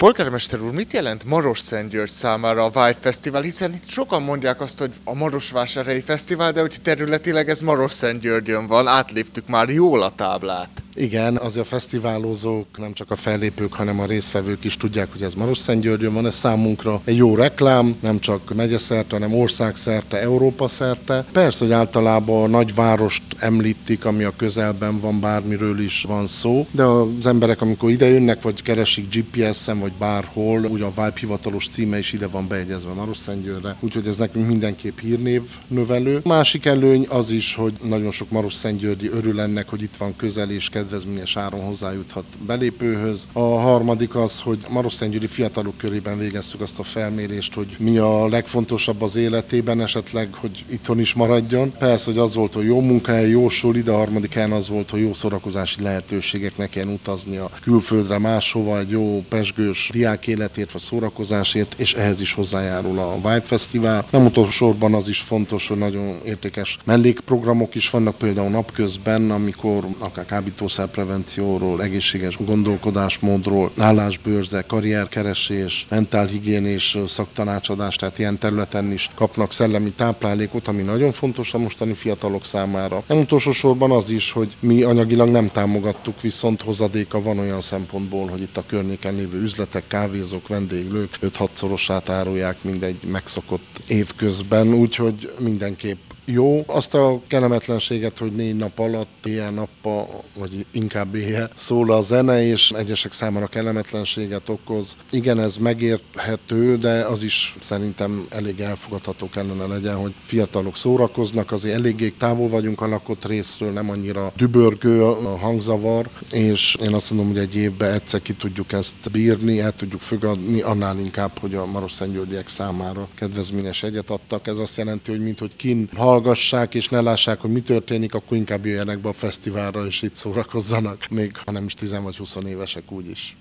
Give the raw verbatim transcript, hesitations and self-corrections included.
Polgármester úr, mit jelent Marosszentgyörgy számára a Vibe Fesztivál? Hiszen itt sokan mondják azt, hogy a Marosvásárhelyi Fesztivál, de hogy területileg ez Marosszentgyörgyön van, átléptük már jól a táblát. Igen, azért a fesztiválozók, nem csak a fellépők, hanem a résztvevők is tudják, hogy ez Marosszentgyörgyön van. Ez számunkra egy jó reklám, nem csak megyeszerte, hanem országszerte, Európa szerte. Persze, hogy általában a nagyvárost említik, ami a közelben van, bármiről is van szó, de az emberek, amikor ide jönnek, vagy keresik gé pé es-en, vagy bárhol, ugye a Vibe hivatalos címe is ide van beegyezve Marosszentgyörgyre, úgyhogy ez nekünk mindenképp hírnév növelő. Másik előny az is, hogy nagyon sok marosszentgyörgyi örül ennek, hogy itt van közel és kedvezményes áron hozzájuthat belépőhöz. A harmadik az, hogy marosszentgyörgyi fiatalok körében végeztük azt a felmérést, hogy mi a legfontosabb az életében, esetleg, hogy itthon is maradjon. Persze, hogy az volt, hogy jó munkahely, jó suli, de a harmadik helyen az volt, hogy jó szórakozási lehetőségek, ne kelljen utazni a külföldre máshova, egy jó pezsgős diák életért vagy szórakozásért, és ehhez is hozzájárul a Vibe Fesztivál. Nem utolsó sorban az is fontos, hogy nagyon értékes mellékprogramok is vannak, például napközben, amikor akár kábítószerprevencióról, egészséges gondolkodásmódról, állásbőrze, karrierkeresés, mentálhigiénés szaktanácsadás, tehát ilyen területen is kapnak szellemi táplálékot, ami nagyon fontos a mostani fiatalok számára. Nem utolsó sorban az is, hogy mi anyagilag nem támogattuk, viszont hozadéka van olyan szempontból, hogy itt a környéken lévő üzletek, kávézók, vendéglők öt-hatszorosát árulják mindegy megszokott évközben, úgyhogy mindenképp jó. Azt a kellemetlenséget, hogy négy nap alatt, éjjel-nappal, vagy inkább éjjel szól a zene, és egyesek számára kellemetlenséget okoz. Igen, ez megérthető, de az is szerintem elég elfogadható kellene legyen, hogy fiatalok szórakoznak, azért eléggé távol vagyunk a lakott részről, nem annyira dübörgő a hangzavar, és én azt mondom, hogy egy évben egyszer ki tudjuk ezt bírni, el tudjuk fogadni, annál inkább, hogy a marosszentgyörgyiek számára kedvezményes egyet adtak. Ez azt jelenti, hogy minthogy kin hallgassák és ne lássák, hogy mi történik, akkor inkább jöjjenek be a fesztiválra és itt szórakozzanak, még ha nem is tíz vagy húsz évesek úgyis.